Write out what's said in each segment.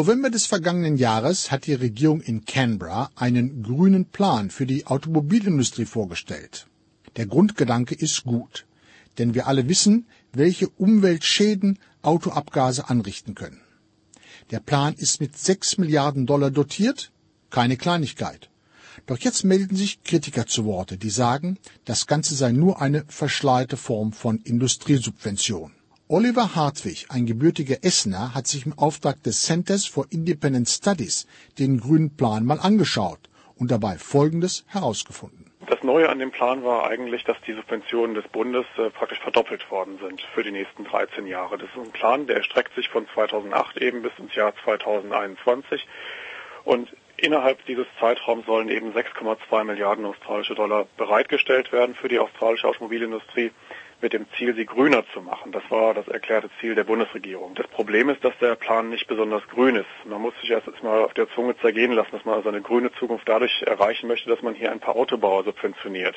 November des vergangenen Jahres hat die Regierung in Canberra einen grünen Plan für die Automobilindustrie vorgestellt. Der Grundgedanke ist gut, denn wir alle wissen, welche Umweltschäden Autoabgase anrichten können. Der Plan ist mit $6 Milliarden dotiert, keine Kleinigkeit. Doch jetzt melden sich Kritiker zu Worte, die sagen, das Ganze sei nur eine verschleierte Form von Industriesubvention. Oliver Hartwig, ein gebürtiger Essener, hat sich im Auftrag des Centers for Independent Studies den grünen Plan mal angeschaut und dabei Folgendes herausgefunden. Das Neue an dem Plan war eigentlich, dass die Subventionen des Bundes praktisch verdoppelt worden sind für die nächsten 13 Jahre. Das ist ein Plan, der erstreckt sich von 2008 eben bis ins Jahr 2021 und innerhalb dieses Zeitraums sollen eben 6,2 Milliarden australische Dollar bereitgestellt werden für die australische Automobilindustrie mit dem Ziel, sie grüner zu machen. Das war das erklärte Ziel der Bundesregierung. Das Problem ist, dass der Plan nicht besonders grün ist. Man muss sich erst mal auf der Zunge zergehen lassen, dass man also eine grüne Zukunft dadurch erreichen möchte, dass man hier ein paar Autobauer subventioniert.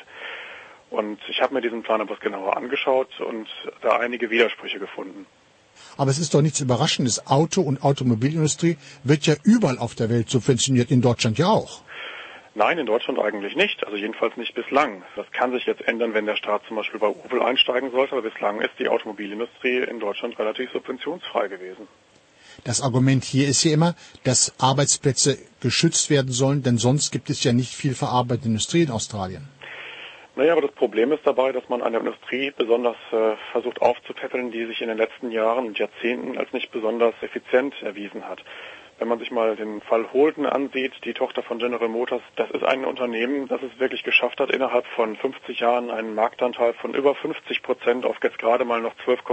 Und ich habe mir diesen Plan etwas genauer angeschaut und da einige Widersprüche gefunden. Aber es ist doch nichts Überraschendes. Auto- und Automobilindustrie wird ja überall auf der Welt subventioniert, in Deutschland ja auch. Nein, in Deutschland eigentlich nicht, also jedenfalls nicht bislang. Das kann sich jetzt ändern, wenn der Staat zum Beispiel bei Opel einsteigen sollte, aber bislang ist die Automobilindustrie in Deutschland relativ subventionsfrei gewesen. Das Argument hier ist ja immer, dass Arbeitsplätze geschützt werden sollen, denn sonst gibt es ja nicht viel verarbeitende Industrie in Australien. Naja, aber das Problem ist dabei, dass man eine Industrie besonders versucht aufzupäppeln, die sich in den letzten Jahren und Jahrzehnten als nicht besonders effizient erwiesen hat. Wenn man sich mal den Fall Holden ansieht, die Tochter von General Motors, das ist ein Unternehmen, das es wirklich geschafft hat, innerhalb von 50 Jahren einen Marktanteil von über 50% auf jetzt gerade mal noch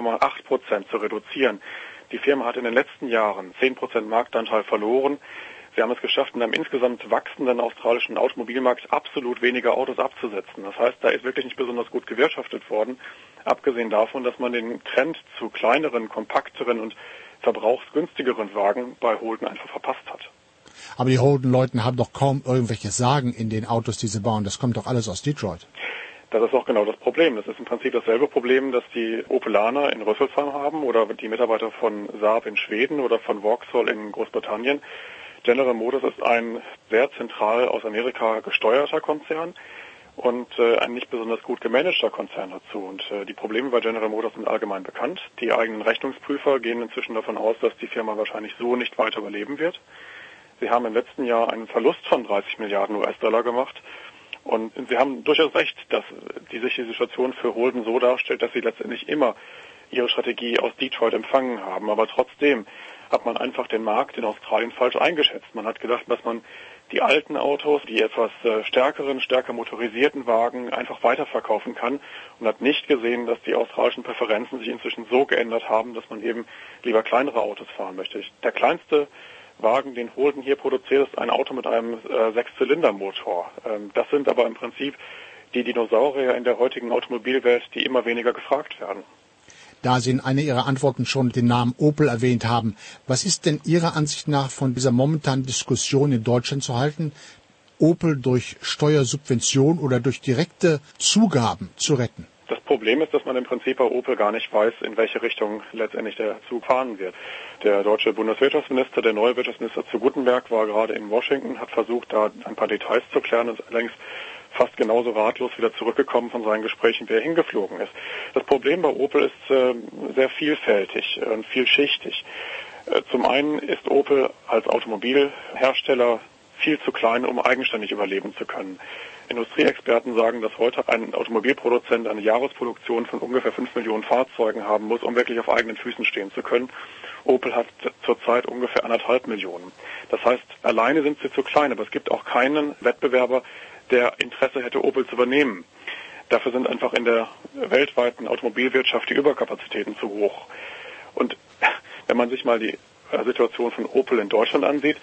12,8% zu reduzieren. Die Firma hat in den letzten Jahren 10% Marktanteil verloren. Sie haben es geschafft, in einem insgesamt wachsenden australischen Automobilmarkt absolut weniger Autos abzusetzen. Das heißt, da ist wirklich nicht besonders gut gewirtschaftet worden, abgesehen davon, dass man den Trend zu kleineren, kompakteren und verbrauchsgünstigeren Wagen bei Holden einfach verpasst hat. Aber die Holden-Leute haben doch kaum irgendwelches Sagen in den Autos, die sie bauen. Das kommt doch alles aus Detroit. Das ist auch genau das Problem. Das ist im Prinzip dasselbe Problem, das die Opelaner in Rüsselsheim haben oder die Mitarbeiter von Saab in Schweden oder von Vauxhall in Großbritannien. General Motors ist ein sehr zentral aus Amerika gesteuerter Konzern und ein nicht besonders gut gemanagter Konzern dazu. Und die Probleme bei General Motors sind allgemein bekannt. Die eigenen Rechnungsprüfer gehen inzwischen davon aus, dass die Firma wahrscheinlich so nicht weiter überleben wird. Sie haben im letzten Jahr einen Verlust von 30 Milliarden US-Dollar gemacht. Und Sie haben durchaus recht, dass die Situation für Holden so darstellt, dass sie letztendlich immer ihre Strategie aus Detroit empfangen haben. Aber trotzdem hat man einfach den Markt in Australien falsch eingeschätzt. Man hat gedacht, dass man die alten Autos, die etwas stärker motorisierten Wagen einfach weiterverkaufen kann und hat nicht gesehen, dass die australischen Präferenzen sich inzwischen so geändert haben, dass man eben lieber kleinere Autos fahren möchte. Der kleinste Wagen, den Holden hier produziert, ist ein Auto mit einem 6-Zylinder-Motor. Das sind aber im Prinzip die Dinosaurier in der heutigen Automobilwelt, die immer weniger gefragt werden. Da Sie in einer Ihrer Antworten schon den Namen Opel erwähnt haben, was ist denn Ihrer Ansicht nach von dieser momentanen Diskussion in Deutschland zu halten, Opel durch Steuersubvention oder durch direkte Zugaben zu retten? Das Problem ist, dass man im Prinzip bei Opel gar nicht weiß, in welche Richtung letztendlich der Zug fahren wird. Der deutsche Bundeswirtschaftsminister, der neue Wirtschaftsminister zu Guttenberg, war gerade in Washington, hat versucht, da ein paar Details zu klären und ist allerdings fast genauso ratlos wieder zurückgekommen von seinen Gesprächen, wie er hingeflogen ist. Das Problem bei Opel ist sehr vielfältig und vielschichtig. Zum einen ist Opel als Automobilhersteller viel zu klein, um eigenständig überleben zu können. Industrieexperten sagen, dass heute ein Automobilproduzent eine Jahresproduktion von ungefähr 5 Millionen Fahrzeugen haben muss, um wirklich auf eigenen Füßen stehen zu können. Opel hat zurzeit ungefähr 1,5 Millionen. Das heißt, alleine sind sie zu klein, aber es gibt auch keinen Wettbewerber, der Interesse hätte, Opel zu übernehmen. Dafür sind einfach in der weltweiten Automobilwirtschaft die Überkapazitäten zu hoch. Und wenn man sich mal die Situation von Opel in Deutschland ansieht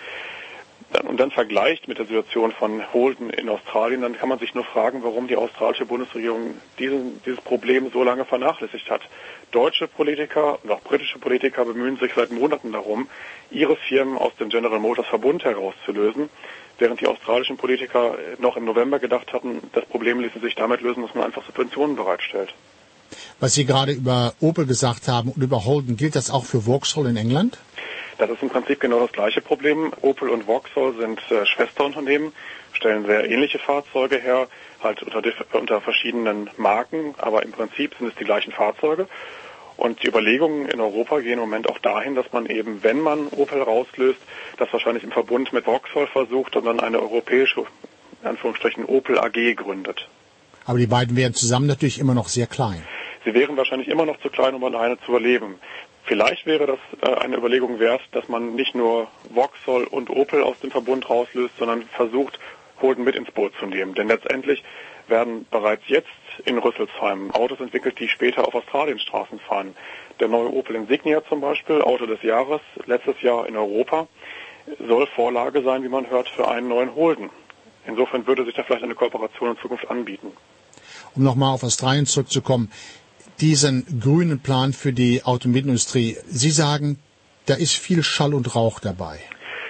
und dann vergleicht mit der Situation von Holden in Australien, dann kann man sich nur fragen, warum die australische Bundesregierung dieses Problem so lange vernachlässigt hat. Deutsche Politiker und auch britische Politiker bemühen sich seit Monaten darum, ihre Firmen aus dem General Motors Verbund herauszulösen, während die australischen Politiker noch im November gedacht hatten, das Problem ließe sich damit lösen, dass man einfach Subventionen bereitstellt. Was Sie gerade über Opel gesagt haben und über Holden, gilt das auch für Vauxhall in England? Das ist im Prinzip genau das gleiche Problem. Opel und Vauxhall sind Schwesterunternehmen, stellen sehr ähnliche Fahrzeuge her, halt unter verschiedenen Marken, aber im Prinzip sind es die gleichen Fahrzeuge. Und die Überlegungen in Europa gehen im Moment auch dahin, dass man eben, wenn man Opel rauslöst, das wahrscheinlich im Verbund mit Vauxhall versucht und dann eine europäische, in Anführungsstrichen, Opel AG gründet. Aber die beiden wären zusammen natürlich immer noch sehr klein. Sie wären wahrscheinlich immer noch zu klein, um alleine zu überleben. Vielleicht wäre das eine Überlegung wert, dass man nicht nur Vauxhall und Opel aus dem Verbund rauslöst, sondern versucht, Holden mit ins Boot zu nehmen. Denn letztendlich werden bereits jetzt in Rüsselsheim Autos entwickelt, die später auf Australiens Straßen fahren. Der neue Opel Insignia zum Beispiel, Auto des Jahres, letztes Jahr in Europa, soll Vorlage sein, wie man hört, für einen neuen Holden. Insofern würde sich da vielleicht eine Kooperation in Zukunft anbieten. Um nochmal auf Australien zurückzukommen, diesen grünen Plan für die Automobilindustrie, Sie sagen, da ist viel Schall und Rauch dabei.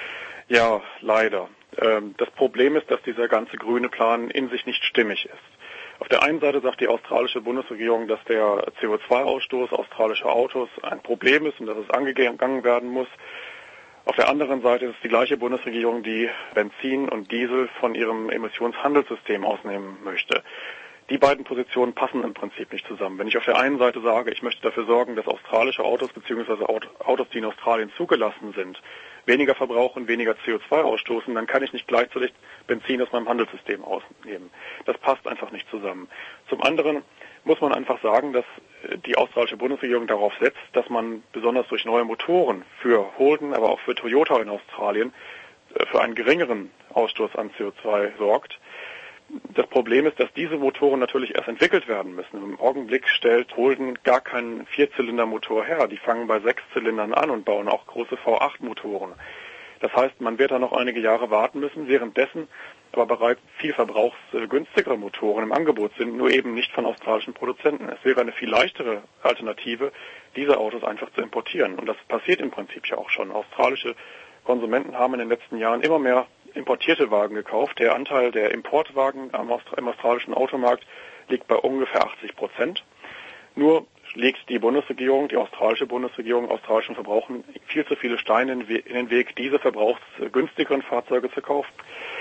Ja, leider. Das Problem ist, dass dieser ganze grüne Plan in sich nicht stimmig ist. Auf der einen Seite sagt die australische Bundesregierung, dass der CO2-Ausstoß australischer Autos ein Problem ist und dass es angegangen werden muss. Auf der anderen Seite ist es die gleiche Bundesregierung, die Benzin und Diesel von ihrem Emissionshandelssystem ausnehmen möchte. Die beiden Positionen passen im Prinzip nicht zusammen. Wenn ich auf der einen Seite sage, ich möchte dafür sorgen, dass australische Autos bzw. Autos, die in Australien zugelassen sind, weniger verbrauchen, weniger CO2 ausstoßen, dann kann ich nicht gleichzeitig Benzin aus meinem Handelssystem ausnehmen. Das passt einfach nicht zusammen. Zum anderen muss man einfach sagen, dass die australische Bundesregierung darauf setzt, dass man besonders durch neue Motoren für Holden, aber auch für Toyota in Australien für einen geringeren Ausstoß an CO2 sorgt. Das Problem ist, dass diese Motoren natürlich erst entwickelt werden müssen. Im Augenblick stellt Holden gar keinen Vierzylindermotor her. Die fangen bei 6 Zylindern an und bauen auch große V8-Motoren. Das heißt, man wird da noch einige Jahre warten müssen, währenddessen aber bereits viel verbrauchsgünstigere Motoren im Angebot sind, nur eben nicht von australischen Produzenten. Es wäre eine viel leichtere Alternative, diese Autos einfach zu importieren. Und das passiert im Prinzip ja auch schon. Australische Konsumenten haben in den letzten Jahren immer mehr importierte Wagen gekauft. Der Anteil der Importwagen im australischen Automarkt liegt bei ungefähr 80%. Nur legt die Bundesregierung, die australische Bundesregierung, australischen Verbrauchern viel zu viele Steine in den Weg, diese verbrauchsgünstigeren Fahrzeuge zu kaufen.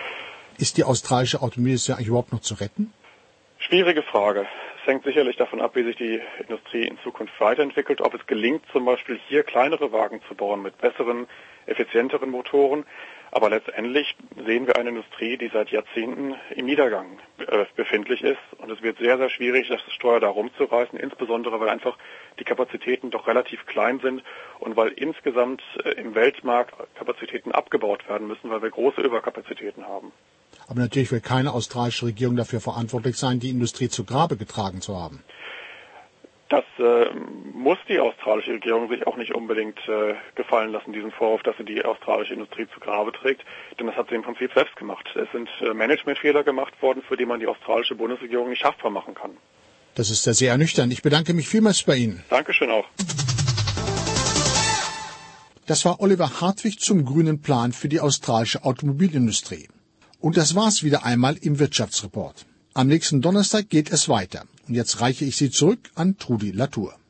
Ist die australische Automobilindustrie eigentlich überhaupt noch zu retten? Schwierige Frage. Es hängt sicherlich davon ab, wie sich die Industrie in Zukunft weiterentwickelt, ob es gelingt, zum Beispiel hier kleinere Wagen zu bauen mit besseren, effizienteren Motoren. Aber letztendlich sehen wir eine Industrie, die seit Jahrzehnten im Niedergang befindlich ist. Und es wird sehr, sehr schwierig, das Steuer da rumzureißen, insbesondere weil einfach die Kapazitäten doch relativ klein sind und weil insgesamt im Weltmarkt Kapazitäten abgebaut werden müssen, weil wir große Überkapazitäten haben. Aber natürlich wird keine australische Regierung dafür verantwortlich sein, die Industrie zu Grabe getragen zu haben. Das muss die australische Regierung sich auch nicht unbedingt gefallen lassen, diesen Vorwurf, dass sie die australische Industrie zu Grabe trägt. Denn das hat sie im Prinzip selbst gemacht. Es sind Managementfehler gemacht worden, für die man die australische Bundesregierung nicht haftbar machen kann. Das ist ja sehr ernüchternd. Ich bedanke mich vielmals bei Ihnen. Dankeschön auch. Das war Oliver Hartwig zum grünen Plan für die australische Automobilindustrie. Und das war's wieder einmal im Wirtschaftsreport. Am nächsten Donnerstag geht es weiter. Und jetzt reiche ich Sie zurück an Trudi Latour.